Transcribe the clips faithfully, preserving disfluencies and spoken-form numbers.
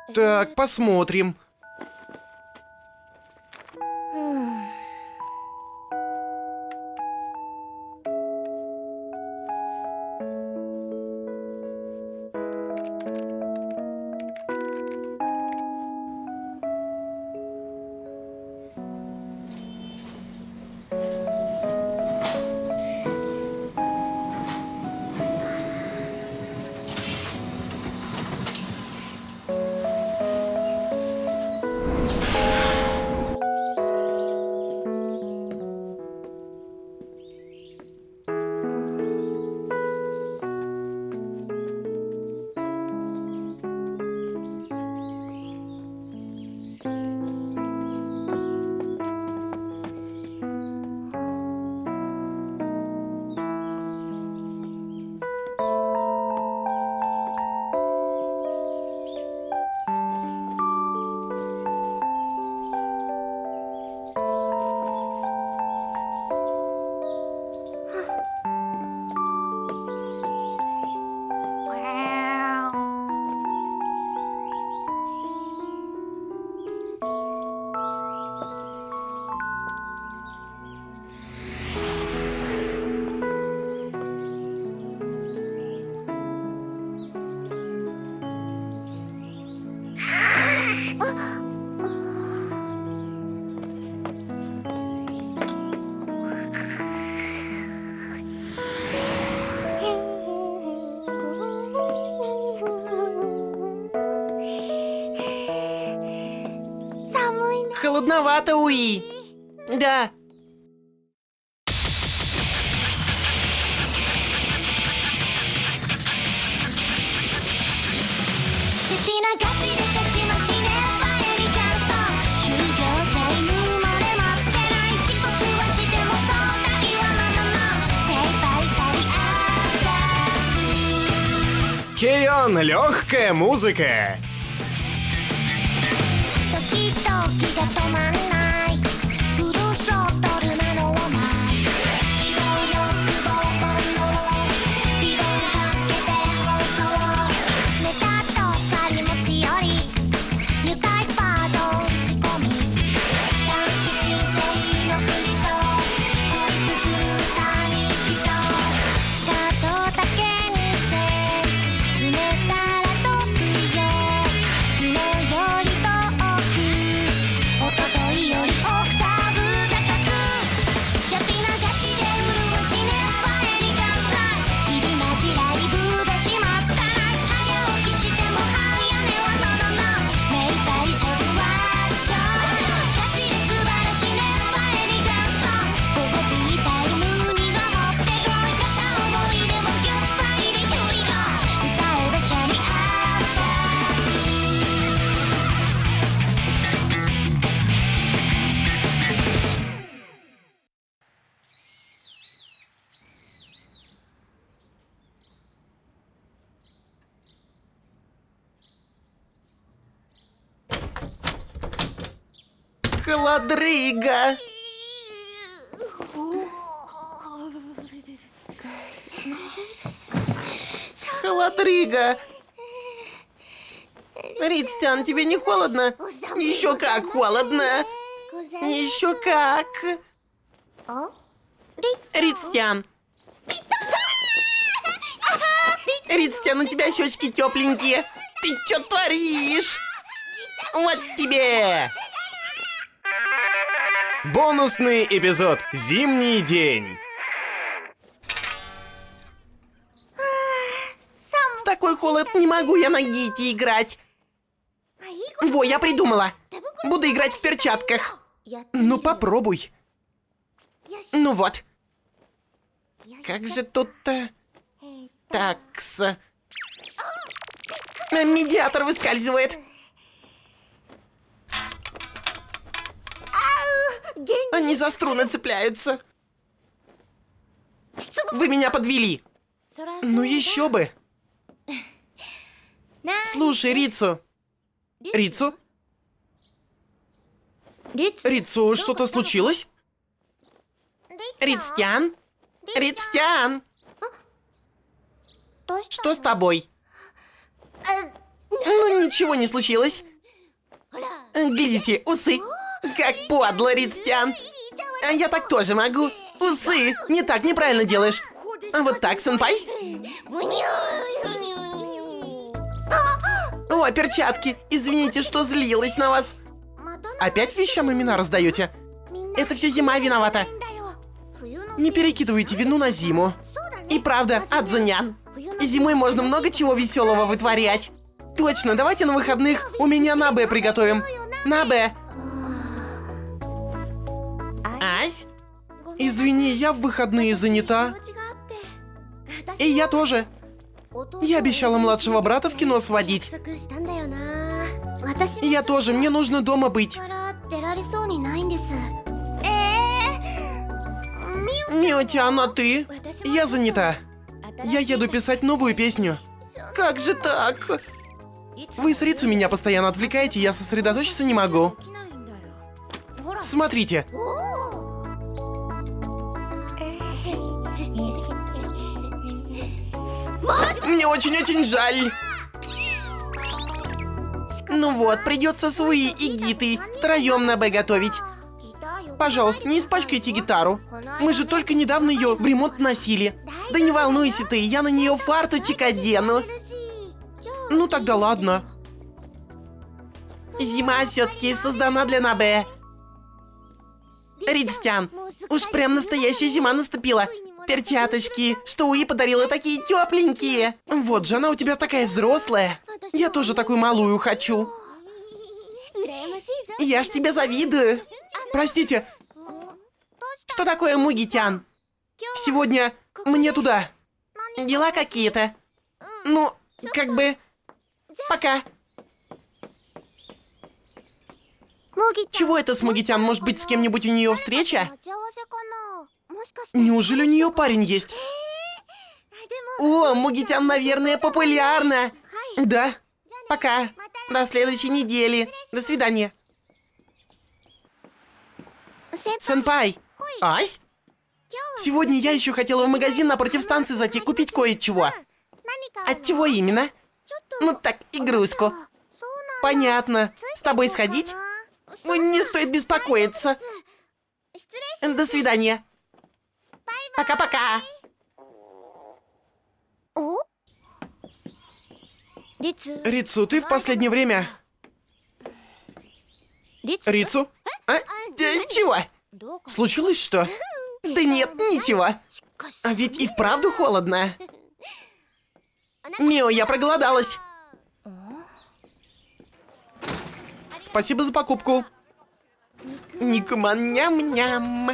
Так, посмотрим. Холодновато, Уи. Да. Кэйон, легкая музыка. Холодрыга. Холодрыга. Ритстян, тебе не холодно? Еще как холодно. Еще как. Ритстян. Ритстян, у тебя щечки тепленькие. Ты что творишь? Вот тебе. Бонусный эпизод «Зимний день». В такой холод не могу я на гите играть. Во, я придумала. Буду играть в перчатках. Ну, попробуй. Ну вот. Как же тут-то... Такс. Медиатор выскальзывает. Они за струны цепляются. Вы меня подвели. Ну еще бы. Слушай, Рицу. Рицу? Рицу, что-то случилось? Ритстян? Ритстян? Что с тобой? Ну, ничего не случилось. Глядите, усы. Как подло, Ридстян. А я так тоже могу. Усы. Не так, неправильно делаешь. А вот так, сенпай. О, перчатки. Извините, что злилась на вас. Опять вещам имена раздаете? Это все зима виновата. Не перекидывайте вину на зиму. И правда, Адзунян. Зимой можно много чего веселого вытворять. Точно, давайте на выходных у меня набе приготовим. Набе. Ась? Извини, я в выходные занята. И я тоже. Я обещала младшего брата в кино сводить. Я тоже, мне нужно дома быть. Миотян, а ты? Я занята. Я еду писать новую песню. Как же так? Вы с Рицу меня постоянно отвлекаете, я сосредоточиться не могу. Смотрите. Мне очень-очень жаль. Ну вот, придется Суи и Гиты втроем набе готовить. Пожалуйста, не испачкайте гитару. Мы же только недавно ее в ремонт носили. Да не волнуйся ты, я на нее фартучек одену. Ну тогда ладно. Зима все-таки создана для набе. Ридстян, уж прям настоящая зима наступила. Перчаточки, что Уи подарила, такие тепленькие. Вот же, она у тебя такая взрослая. Я тоже такую малую хочу. Я ж тебе завидую. Простите. Что такое, Мугитян? Сегодня мне туда. Дела какие-то. Ну, как бы... Пока. Чего это с Мугитян? Может быть, с кем-нибудь у нее встреча? Неужели у нее парень есть? О, Мугитян, наверное, популярна. Да. Пока. До следующей недели. До свидания. Сенпай. Ась? Сегодня я еще хотела в магазин напротив станции зайти купить кое-чего. От чего именно? Ну так, игрушку. Понятно. С тобой сходить? Ой, не стоит беспокоиться. До свидания. Пока-пока. Рицу, ты в последнее время... Рицу? А? Чего? Случилось что? Да нет, ничего. А ведь и вправду холодно. Мио, я проголодалась. Спасибо за покупку. Никуман, ням-ням.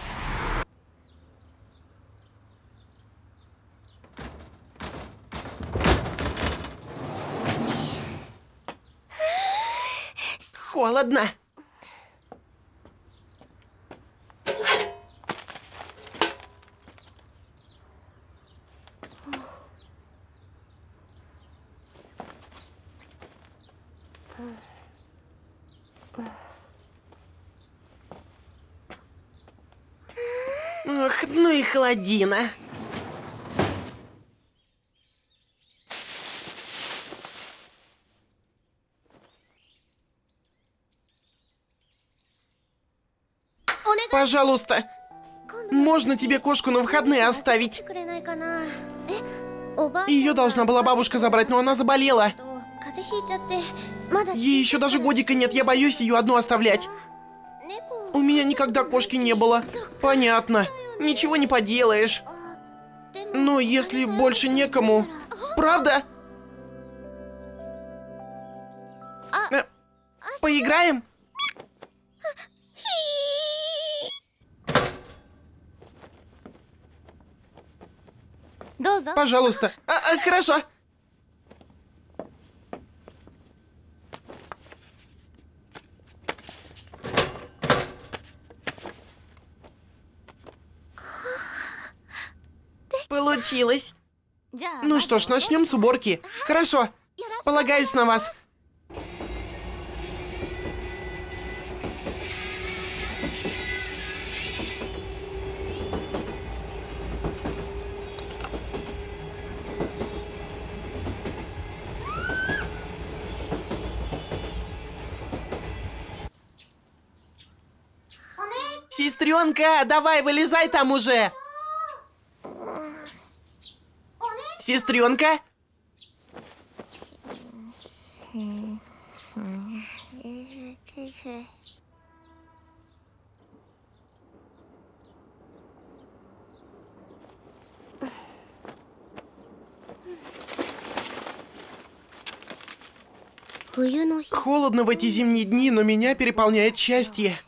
Холодно. Ох, ну и холодина. Пожалуйста, можно тебе кошку на выходные оставить? Ее должна была бабушка забрать, но она заболела. Ей еще даже годика нет, я боюсь ее одну оставлять. У меня никогда кошки не было. Понятно. Ничего не поделаешь. Но если больше некому... Правда? Э, поиграем? Пожалуйста. А, а, хорошо. Получилось. Ну что ж, начнем с уборки. Хорошо. Полагаюсь на вас. Сестренка, давай, вылезай там уже! Сестренка? Холодно в эти зимние дни, но меня переполняет счастье.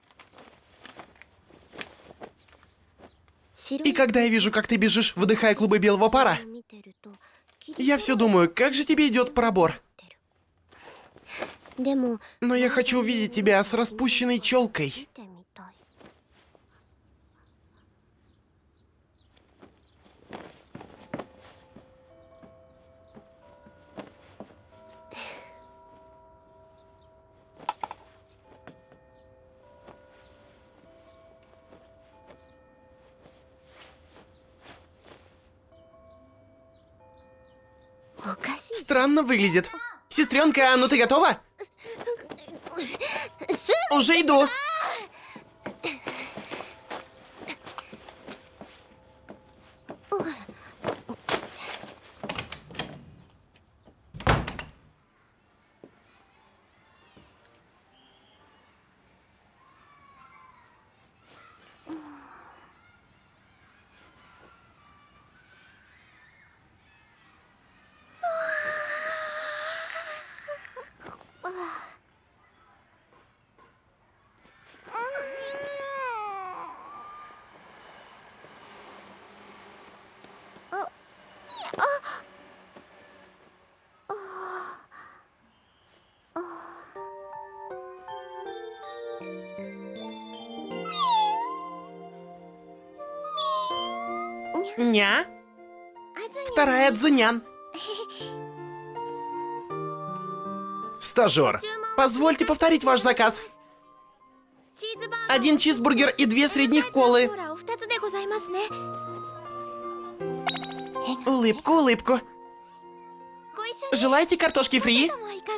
И когда я вижу, как ты бежишь, вдыхая клубы белого пара, я все думаю, как же тебе идет пробор. Но я хочу увидеть тебя с распущенной челкой. Странно выглядит. Сестренка, ну ты готова? Уже иду. Ня? Вторая Цзунян. Стажер. Позвольте повторить ваш заказ. Один чизбургер и две средних колы. Улыбку, улыбку. Желаете картошки фри?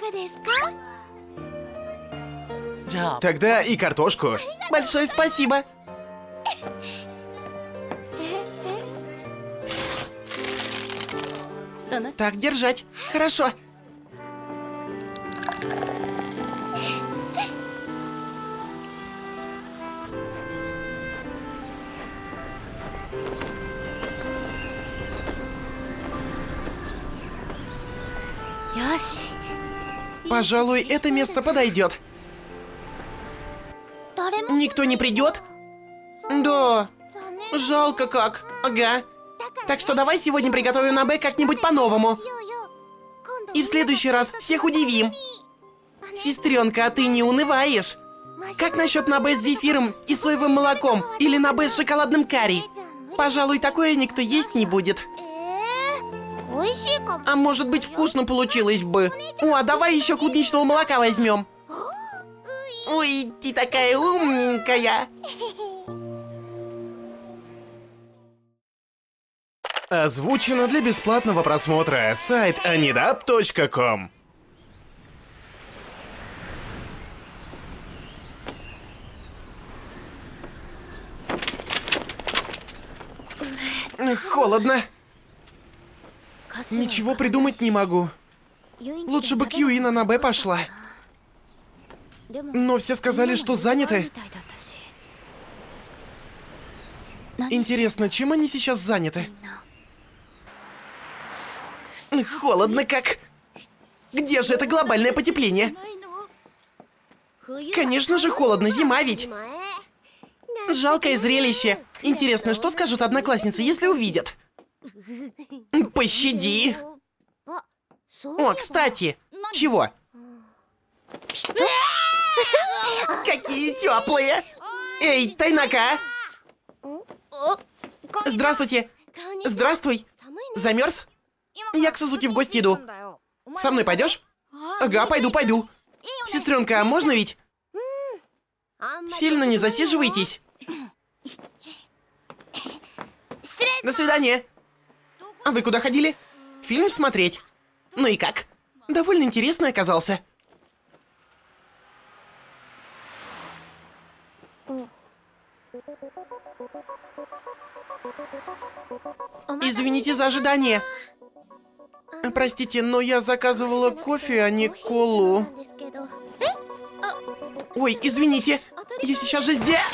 Тогда и картошку. Большое спасибо. Так держать. Хорошо. Пожалуй, это место подойдет. Никто не придет? Да. Жалко как. Ага. Так что давай сегодня приготовим набэ как-нибудь по-новому. И в следующий раз всех удивим. Сестренка, а ты не унываешь? Как насчет набэ с зефиром и соевым молоком? Или набэ с шоколадным карри? Пожалуй, такое никто есть не будет. А может быть, вкусно получилось бы? О, а давай еще клубничного молока возьмем. Ой, ты такая умненькая. Озвучено для бесплатного просмотра. Сайт анидап точка ком. Холодно. Ничего придумать не могу. Лучше бы Кьюи на набэ пошла. Но все сказали, что заняты. Интересно, чем они сейчас заняты? Холодно как. Где же это глобальное потепление? Конечно же холодно, зима ведь. Жалкое зрелище. Интересно, что скажут одноклассницы, если увидят? Пощади. О, кстати. Чего? Какие теплые. Эй, Тайнака. Здравствуйте. Здравствуй. Замерз? Я к Сузуки в гости иду. Со мной пойдешь? Ага, пойду, пойду. Сестренка, а можно ведь? Сильно не засиживайтесь. До свидания. А вы куда ходили? Фильм смотреть. Ну и как? Довольно интересный оказался. Извините за ожидание. Простите, но я заказывала кофе, а не колу. Ой, извините. Я сейчас же здесь.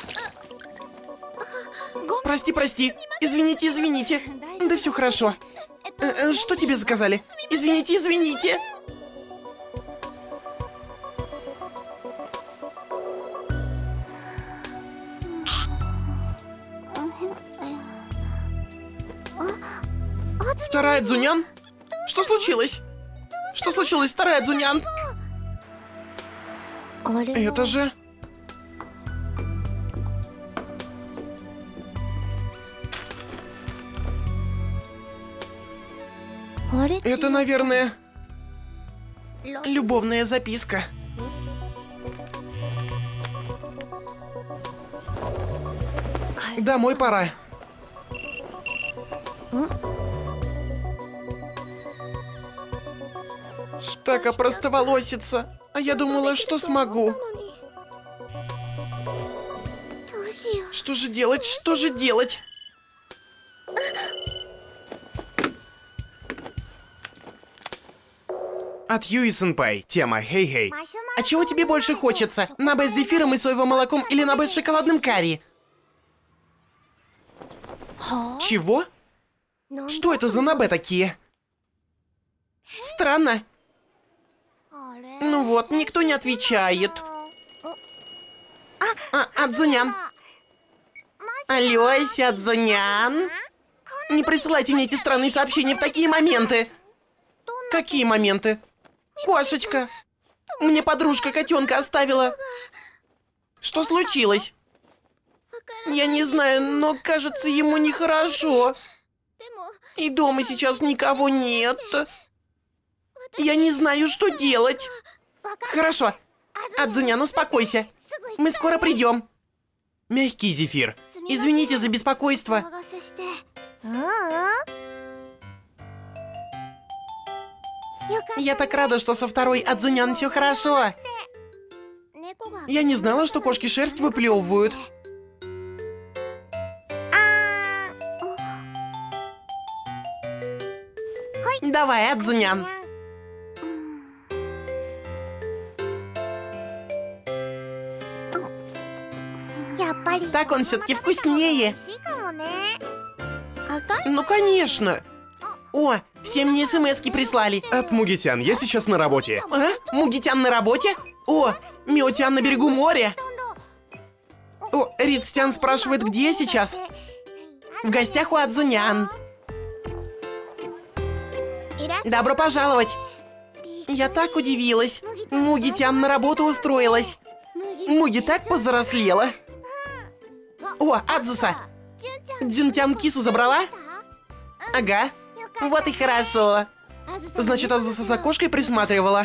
Прости, прости. Извините, извините. Да все хорошо. Э, что тебе заказали? Извините, извините. Вторая Цзунян? Что случилось? Что случилось, вторая Цзунян? Это же... Это, наверное, любовная записка. Домой пора. Так опростоволосится. А я думала, что смогу. Что же делать? Что же делать? От Юи-сенпай. Тема «Хей-хей». А чего тебе больше хочется? Набэ с зефиром и соевым молоком или набэ с шоколадным карри? Чего? Что это за набэ такие? Странно. Ну вот, никто не отвечает. А, Адзунян. Алло, Адзунян. Не присылайте мне эти странные сообщения в такие моменты. Какие моменты? Кошечка. Мне подружка котенка оставила. Что случилось? Я не знаю, но кажется, ему нехорошо. И дома сейчас никого нет. Я не знаю, что делать. Хорошо. Адзунян, успокойся. Мы скоро придем. Мягкий зефир. Извините за беспокойство. Я так рада, что со второй Адзунян все хорошо. Я не знала, что кошки шерсть выплевывают. Давай, Адзунян. Так он все-таки вкуснее. Ну, конечно. О, все мне смс-ки прислали. От Мугитян. Я сейчас на работе. А? Мугитян на работе? О, Миотян на берегу моря. О, Рицтян спрашивает, где я сейчас. В гостях у Адзунян. Добро пожаловать. Я так удивилась. Мугитян на работу устроилась. Муги так повзрослела. О, Адзуса. Дзюнтян кису забрала? Ага. Вот и хорошо. Значит, Адзуса за кошкой присматривала.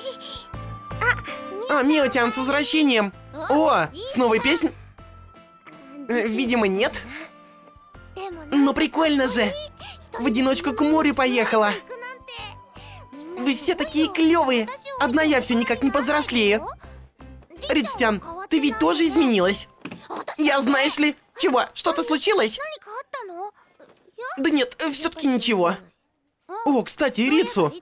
А, Миотян, с возвращением. О, с новой песней? Видимо, нет. Но прикольно же. В одиночку к морю поехала. Вы все такие клевые. Одна я все никак не повзрослею. Рицтян, ты ведь тоже изменилась? Я, знаешь ли... Чего? Что-то случилось? Да нет, все-таки ничего. О, кстати, Рицу.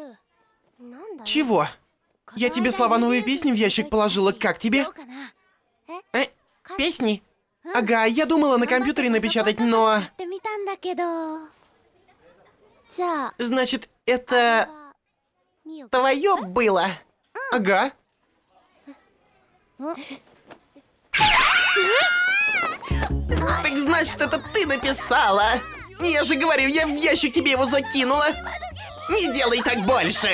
Чего? Я тебе слова новой песни в ящик положила. Как тебе? Э, песни? Ага, я думала на компьютере напечатать, но... Значит, это... твое было? Ага. Так значит, это ты написала? Я же говорю, я в ящик тебе его закинула. Не делай так больше.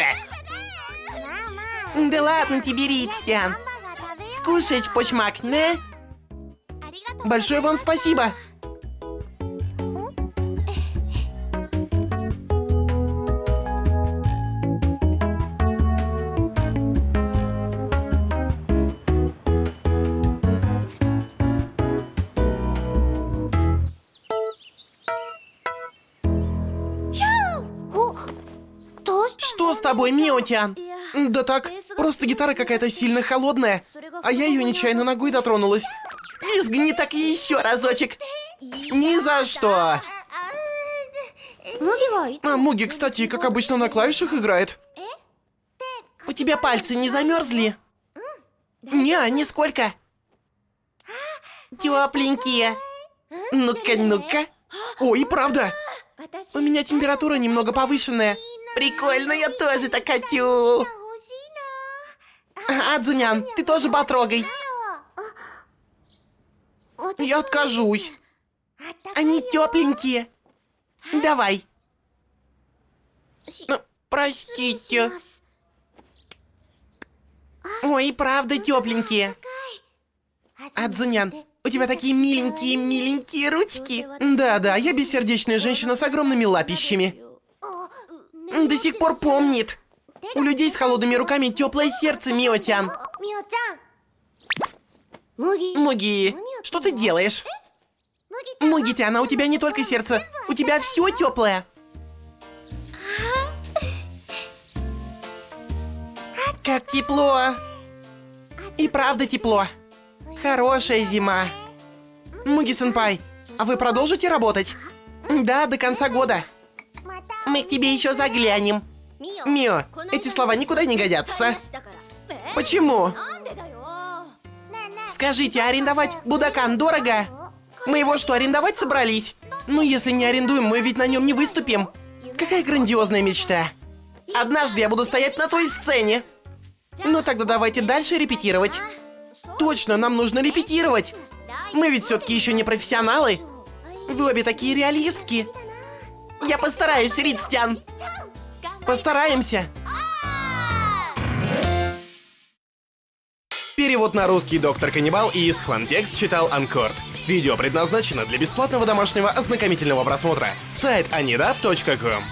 Да ладно тебе, Рицтян. Скушать почмак, не? Большое вам спасибо. Что с тобой, Миотян? Да так, просто гитара какая-то сильно холодная, а я ее нечаянно ногой дотронулась. визгни так еще разочек. Ни за что. А Муги, кстати, как обычно, на клавишах играет. У тебя пальцы не замерзли? Не, нисколько. Тепленькие. Ну-ка, ну-ка. Ой, правда. У меня температура немного повышенная. Прикольно, я тоже так хочу. Адзунян, ты тоже потрогай. Я откажусь. Они тепленькие. Давай. Простите. Ой, правда тепленькие. Адзунян, у тебя такие миленькие-миленькие ручки. Да-да, я бессердечная женщина с огромными лапищами. До сих пор помнит. У людей с холодными руками теплое сердце, Мио-тян. Муги, что ты делаешь? Муги-тян, а у тебя не только сердце, у тебя все теплое. Как тепло. И правда тепло. Хорошая зима. Муги-сенпай, а вы продолжите работать? Да, до конца года. Мы к тебе еще заглянем. Мио, эти слова никуда не годятся. Почему? Скажите, арендовать Будакан дорого? Мы его что, арендовать собрались? Ну, если не арендуем, мы ведь на нем не выступим. Какая грандиозная мечта. Однажды я буду стоять на той сцене. Ну, тогда давайте дальше репетировать. Точно, нам нужно репетировать. Мы ведь все-таки еще не профессионалы. Вы обе такие реалистки. Я постараюсь, Рицтян. Постараемся. Перевод на русский доктор Каннибал и Исхван-текст читал Анкорд. Видео предназначено для бесплатного домашнего ознакомительного просмотра. Сайт анидап точка ком.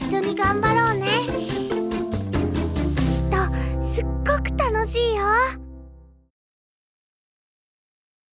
Kita, 明日は一緒に頑張ろうね。きっとすっごく楽しいよ。